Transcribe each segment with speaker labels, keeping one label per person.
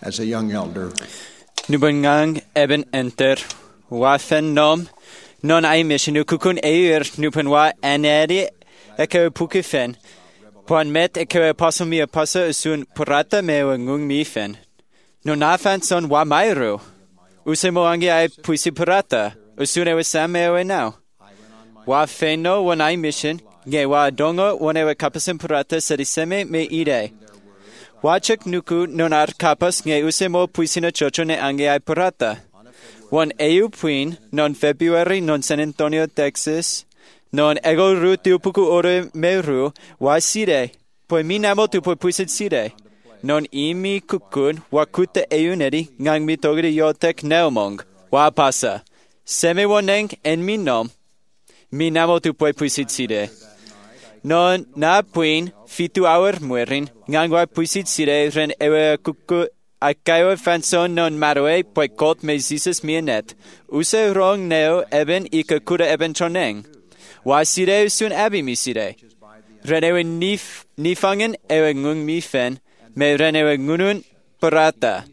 Speaker 1: as a young elder.
Speaker 2: Nubangang eben enter wafen nom non ai mission kukun eir nupanwa anedi eke pukifen pon met eke pasomia pasa usun purata mewa ngung mifen no nafan son wa mairu usemo angi ai puisi purata usune wasamewe now wa feno one ai mission nge wa dongo one kapasim purata sadiseme me ide Wachak nuku nonar kapas nge usemo puisina chocho ne ange ai purata. One EU puin non February non San Antonio, Texas, non ego ru tiupuku ore meru wa side, poi mi namo tu poi puisit side. Non imi kukun wakute EU neri ngang mi togri yotek neomong, wa pasa. Seme woneng en mi nom, mi namo tu poi puisit side. Non na puin fitu hour muerin ngangwa puisit sire ren ewe kuku akayo fanson non maroe poi kot me zises mianet use rong neo eben ika kura eben choneng wa sire sun abi mi sire ren ewe nifangen ewe ngung mi fen me ren ewe ngunun parata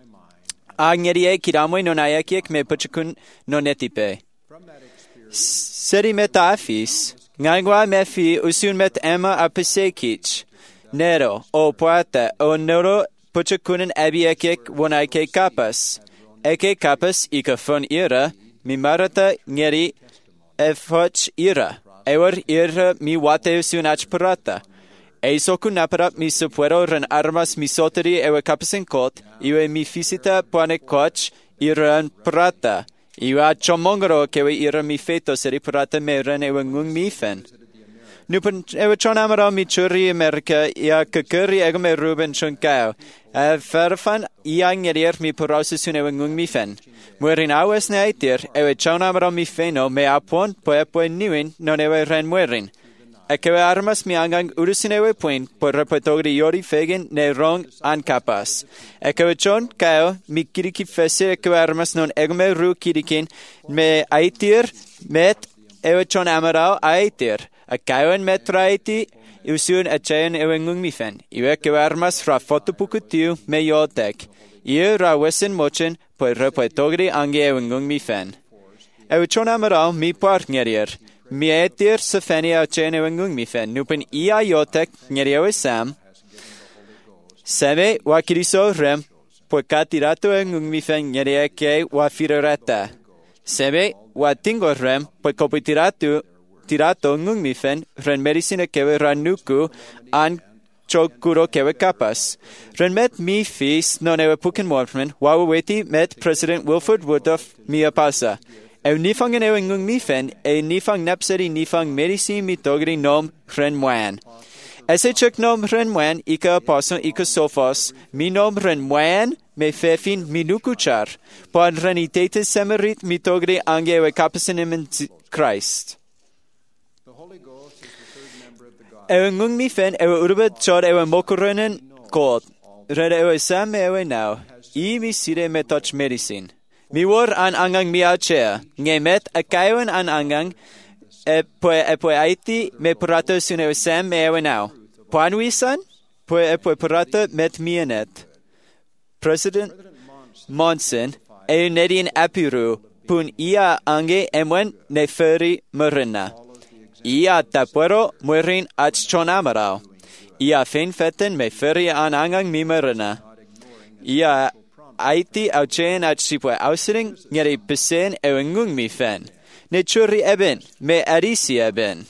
Speaker 2: agnerie kiramoy non ayakiek me pachukun non etipe seri meta afis Ngangwa mefi usun met Emma apisekich. Nero, o poata, o nero puchakunan abiekek wonake kapas. Eke kapas ika fon ira, mi marata ngeri efoch ira. Ewer ira mi wate usun achparata. Eisoku naparap mi supuero ren armas mi soteri ewe kapasin kot, iwe mi fisita poane koch iran prata. Iwa chomongro kewe ira mi feto seri purata meran ewe ngung mi fen. Nupan ewe chon amara mi churi Amerika ia kakuri ego me ruben chunkao. Verfan ia ngerier mi purausisun ewe ngung mi fen. Muerin awes ne aitir ewe chon amara mi feno me apon poe niwin non ewe ren muerin. Ekewe armas mi angang urusin ewe puin por repetogri yori fegen ne rong an kapas. Ekewe chon kao mi kiriki fese ekewe armas non egme ru kirikin me aitir met ewe chon amarao aitir. A kauen met raiti usun a chayan ewe ngung mi fen. Iwe ekewe armas ra fotopukutiu me yotek. Iwe ra wesen mochen por repetogri ange ewe ngung mi fen. Ewe chon amarao mi par ngerier. Mi etir sa feni au chene wengung mi fen. Nupen ia yotek ngeriewe sam. Seme wa kiriso rem. Po katirato wengung mi fen ngerieke wa firoreta. Seme wa tingo rem. Po kopitirato ngung mi fen. Ren medicine kewe ranuku an chokuro kewe kapas. Ren met mi fis non ewe puken morfmen. Wa weti met President Wilford Woodruff mi apasa. E nifangen ewe ngung mi fen, e nifang napseri nifang medisi mi togri nom ren muan. Ese chuk nom ren muan, ika aposon ika sophos, mi nom ren muan, me fefin minukuchar, pan ren itete semerit mi togri ange ewe kapasin in Christ. Ewe ngung mi fen, ewe urubet chod ewe mokurunen god, red ewe sam ewe now, I mi sire me touch medicine. Mi war an angang mi achea, nge met a kaiwan an angang, poe aiti me purata sune sem me ewe now. Poanwisan, poe purata met mianet. President Monson, e nedian apiru, pun ia ange emwen ne feri murina. Ia tapuero murin ach chonamarao. Ia fin feten me feri an angang mi murina. Ia Aiti au chen au sipwe ausring ngeri pesen ewe ngung mi fen. Ne churi eben, me arisi eben.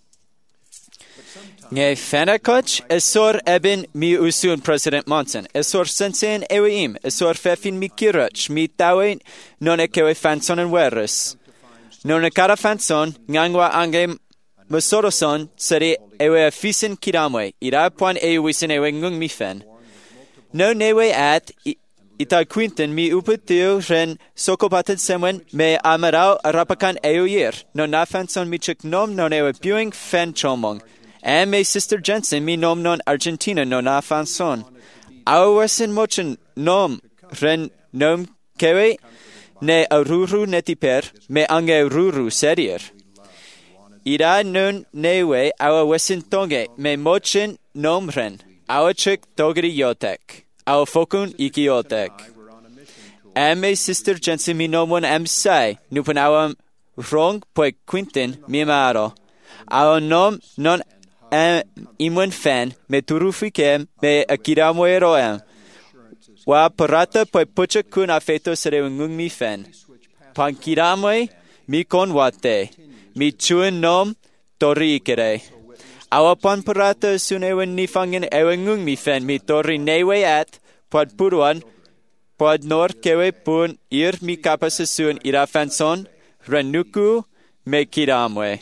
Speaker 2: Nge fenakoch esor eben mi usun President Monson. Esor sensen ewe im, esor fefin mi kirach, mi tawe non ekewe fanson en weres. Non ekara fanson ngangwa ange masoroson seri ewe fisin kiramwe. Ira puan ewe wisin ewe ngung mi fen. No newe at Ita quinten mi uputiu ren sokopatet semwen me amarao rapakan eoyer. No nafanson mi chik nom non ewe buing fen chomong. And me sister Jensen mi nom non Argentina no nafanson. Awasen mochen nom ren nom kewe ne aruru netiper me ange ruru serier. Ira nun newe awa wesen tonge me mochen nom ren. Awa chik togri yotek. our focun ikiotek. Me sister Jensen mi nomon sai, nupan awam rong poi quintin mi maro. Our nom non imwen fan me turufikem me akiramo eroem. Wa parata poi pucha kun afeto sere ngung mi fan. Pankirame mi konwate. Mi chuen nom tori kere. Awa pan parata sunewen nifangen ewengung mi fan mi tori newe at pod puruan pod nor kewe pun mi kapasasun ira fanson renuku me kiramwe.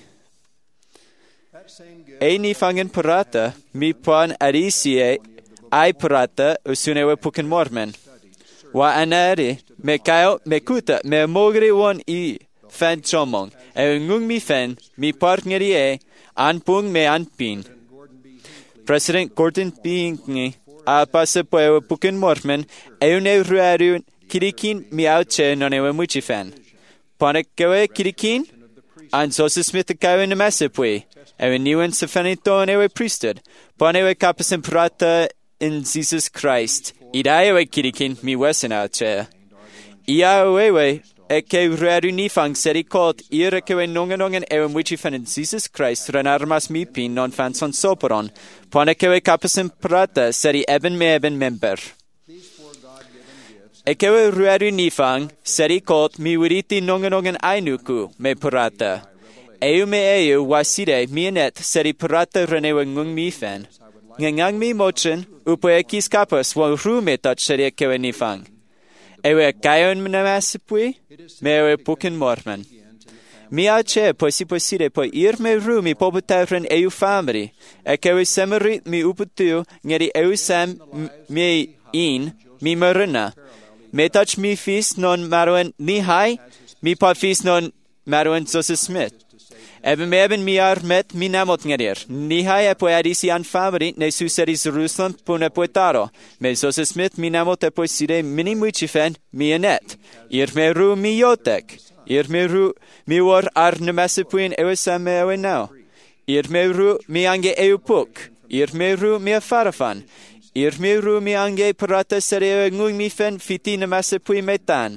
Speaker 2: Nifangen parata mi pan arisie ai parata usunewe puken mormen. Wa anari me kayo me kuta me mogri won fan chomong. Ngung mi fan mi partneri anpung me anpin. President Gordon Bingi pasa po puken mormen ne ruaru kirikin mi auche non ewe muchi fan. Panekewe kirikin an Joseph Smith kawe ne masepwe. Niwen sa fanito ewe priesthood. Panewe kapasen prata in Jesus Christ. Ewe kirikin mi wesen auche. Ewe ke ruaru nifang seri kot kewe nongen ewe muchi fan in Jesus Christ renarmas mi pin non fan son soporon. Panekewe kapasen prata seri eben member. Kewe ruaru nifang seri kot mi wiriti nongen ainuku me prata. Me wasire mi anet seri prata renewe ngung mi fan. Ngang mi mochen upoe kis kapas wa rume touch seri kewe nifang. Ewe kayon namasipui, me ewe puken morman. Mi ace posire po me rumi pobutaren eu famri, kewe semerit mi uputu ngeri eu sam mi marina. Me touch mi fis non marwen ni hai, mi pa fis non marwen Joseph Smith. Eben mi met mi namot ngerir. Nihai adisi an famri ne suseri Jerusalem pune poetaro. Me Joseph Smith mi namot sire mini muchifen mi anet. Me ru mi yotek. Me ru mi war ar nemasipuin ewesam ewe now. Me ru mi ange eupuk. Me ru mi afarafan. Me ru mi ange parata sere ngung mi fen fiti nemasipui metan.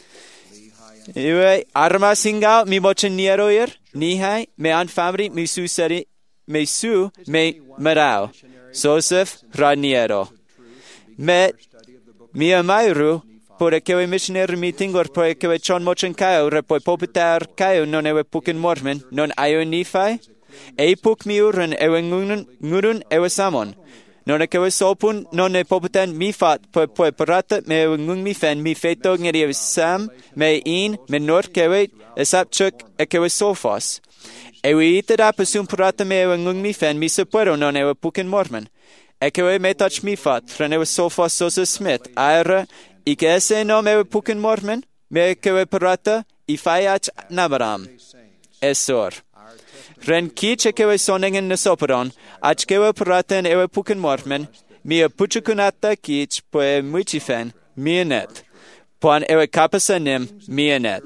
Speaker 2: Iwe arma singa mi mochen nieroir. Nihai me an famri mi su seri me su me marao. Joseph Raniero. Me mi amairu por kewe missionary meeting or por kewe chon mochen kayo repoi poputar kayo non ewe puken mormen non ayo nifai. Puk mi uren ewe ngurun ewe samon. Non kewe sopun non e poputan mi fat po parata me ewe ngung mi fen mi feto ngeri ewe sam me me nor kewe esapchuk kewe sofos. Ewe itera pasum parata me ewe ngung mi fen mi sepuero non ewe puken mormen. Kewe me touch mi fat fren ewe sofos Joseph Smith. Aira ese no me ewe puken mormen me kewe parata fayach nabaram. Esor. Ren kich kewe soningen nesoperon, ach kewe paraten ewe puken mormen, mi puchukunata kich poe muchifen, mi anet. Pon ewe kapasanim, mi anet.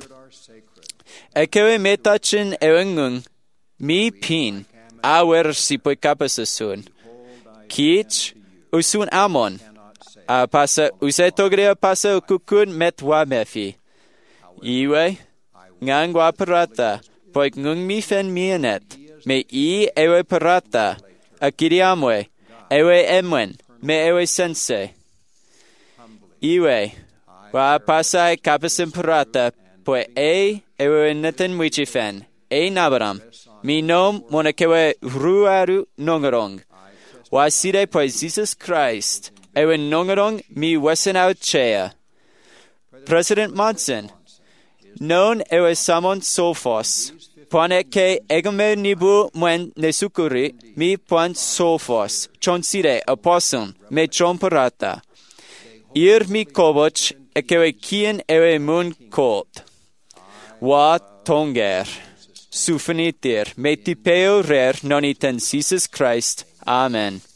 Speaker 2: Kewe metachin ewe ngung, mi pin, awer si poe kapasasun. Kich, usun amon. Pasa, usetogrea pasa kukun metwa mefi. Iwe, ngangwa parata. Poik ngung mi fen mi anet, me ewe parata, akiriamwe, ewe emwen, me ewe sense. Iwe, wa pasai kapasim parata, poe ewe neten wichi fen, nabaram, mi nom monakewe ruaru nongarong. Wa sire poe Jesus Christ, ewe nongarong mi wesen out chea. President Monson, non ewe samon sophos. Poneke egome nibu mwen nesukuri mi pon sophos. Chonsire aposum me chomparata. Mi koboch ekewe kien ewe mun kot. Wa tonger. Sufenitir me tipeo rer noniten Jesus Christ. Amen.